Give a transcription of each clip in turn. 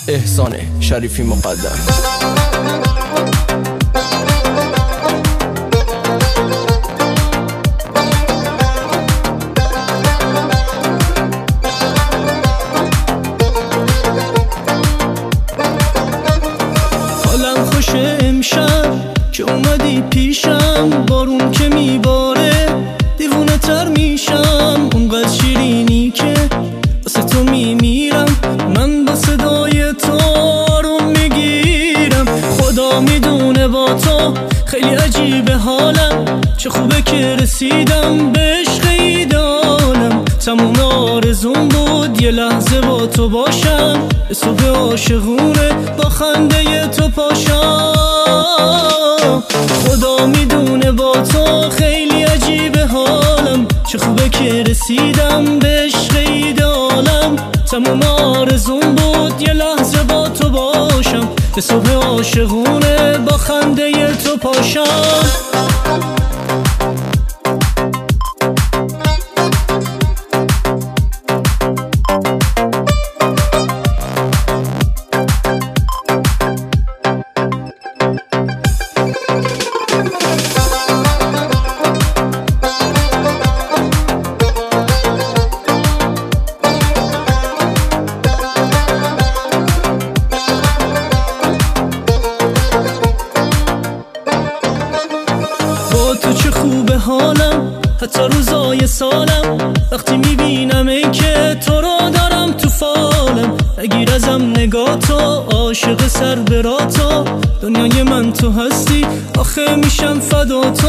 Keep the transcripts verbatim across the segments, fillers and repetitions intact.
احسان شریفی مقدم. حالم خوش امشب که اومدی پیشم، بارون که میباره دیوونه تر میشم، اونقدر شیرینی که واسه تو میمیرم، من با صدای تو آروم میگیرم. خدا میدونه با تو خیلی عجیبه حالم، چه خوبه که رسیدم به عشق ایدالم. تموم آرزون بود یه لحظه با تو باشم، به صبح عاشقونه با خنده تو پاشم. خدا میدونه با تو خیلی عجیبه حالم، چه خوبه که رسیدم به عشق ایدالم. تموم آرزون بود یه لحظه با تو باشم، به صبح عاشقونه با خنده تو پاشم. تو چه خوبه حالم، حتی روزای سالم، وقتی میبینم ای که تو رو دارم تو فالم. نگیر ازم نگاه تو، عاشق سر برا تو، دنیای من تو هستی، آخه میشم فدا تو.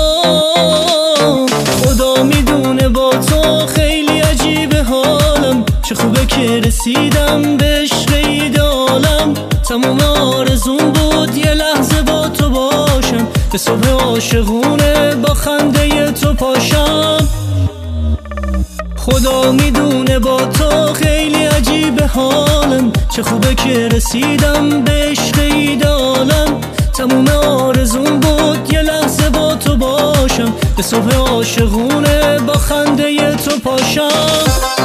خدا میدونه با تو خیلی عجیبه حالم، چه خوبه که رسیدم به عشق ایدالم. تموم آرزون بود یه لحظه با تو باشم، به صبح عاشقونه با خنده تو پاشم. خدا میدونه با تو خیلی عجیبه حالم، چه خوبه که رسیدم به عشق ایدالم. تموم آرزون بود یه لحظه با تو باشم، به صبح عاشقونه با خنده تو پاشم.